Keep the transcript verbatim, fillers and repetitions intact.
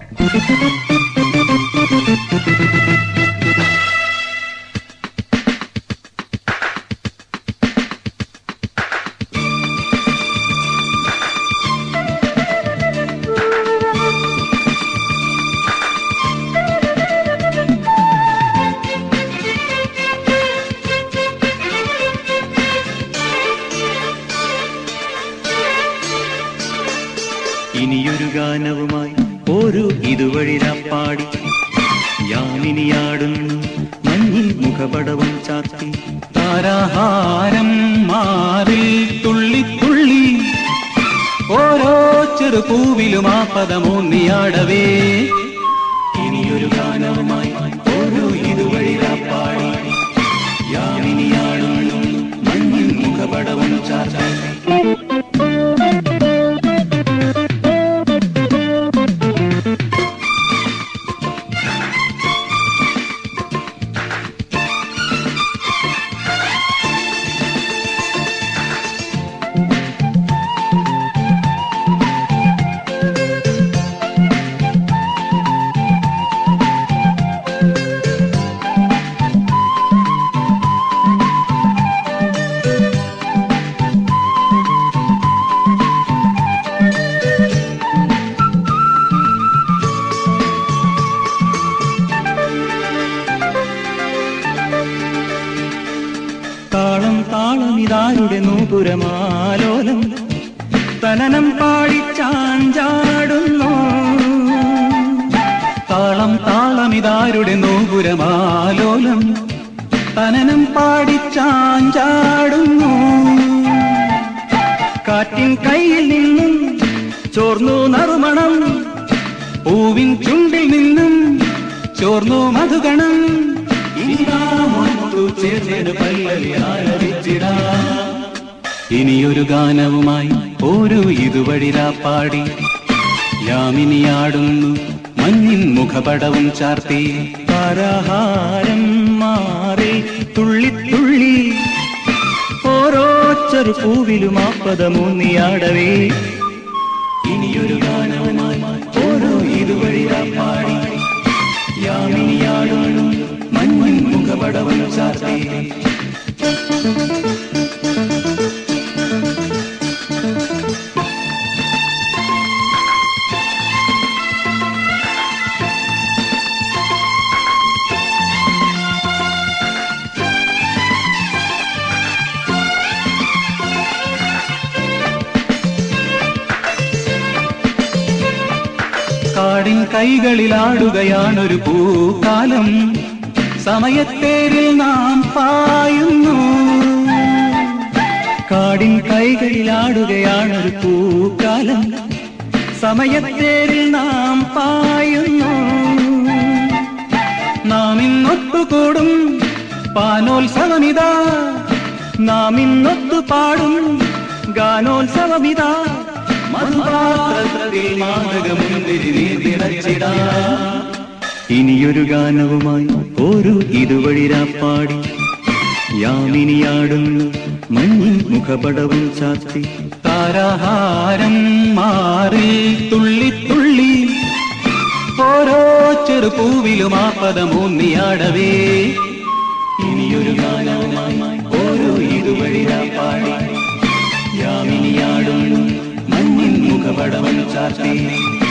ഇനിയൊരു ഗാനവുമായി ഒരു ഇതുവഴി രാപ്പാടി യാമിനിയാടുന്നു മഞ്ഞിൽ മുഖപടവും ചാത്തി താരാഹാരം മാറിൽ തുള്ളി തുള്ളി ഓരോ ചെറു പൂവിലും ആ പദമോന്നിയാടവേ. ഇനിയൊരു ഗാനവുമായി ഒരു ഇതുവഴി രാപ്പാടി യാമിനിയാടുന്നു മഞ്ഞിൽ മുഖപടവും ചാത്തി. താളം താളമിതാരുടെ നൂപുരമാലോലം തനനം പാടിച്ചാഞ്ചാടുന്നു. താളം താളമിതാരുടെ നൂപുരമാലോലം തനനം പാടിച്ചാഞ്ചാടുന്നു. കാറ്റിൻ കയ്യിൽ നിന്നും ചോർന്നു നറുമണം, പൂവിൻ ചുണ്ടിൽ നിന്നും ചോർന്നു മധുഗണം. ഇനിയൊരു ഗാനവുമായി ഒരു ഇതുവഴി രാപ്പാടി യാമിനിയാടുന്നു മഞ്ഞിൻ മുഖപടവും ചാർത്തി താരാഹാരം മാറി തുള്ളി തുള്ളി ഓരോ ചെറു പൂവിലും ആ പദമൂന്നിയാടവേ. ഇനിയൊരു ഗാനവുമായി ഓരോ ഇതുവഴി രാപ്പാടി യാമിനിയാടുന്നു മഞ്ഞിൻ മുഖപടവും ചാർത്തി. കാടിൻ കൈകളിലാടുകയാണൊരു പൂക്കാലം, സമയത്തേരിൽ നാം പായുന്നു. കാടിൻ കൈകളിലാടുകയാണൊരു പൂക്കാലം, സമയത്തേരിൽ നാം പായുന്നു. നാം ഇന്നൊത്തുകൂടും പാനോത്സവമിതാ, നാം ഇന്നൊത്തു പാടും ഗാനോത്സവമിതാ. ഇനിയൊരു ഗാനവുമായി ഒരു ഇതുവഴി രാപ്പാടി യാമിനിയാടുന്നു മഞ്ഞിൻ മുഖപടവും ചാത്തി താരാഹാരം മാറി തുള്ളി തുള്ളി ഓരോ ചെറു പൂവിലും ആ പദമൂന്നിയാടവേ. ഇനിയൊരു ഗാനവുമായി ഒരു ഇതുവഴി രാപ്പാടി യാമിനിയാടുന്നു മഞ്ഞിൻ മുഖപടവും ചാത്തി.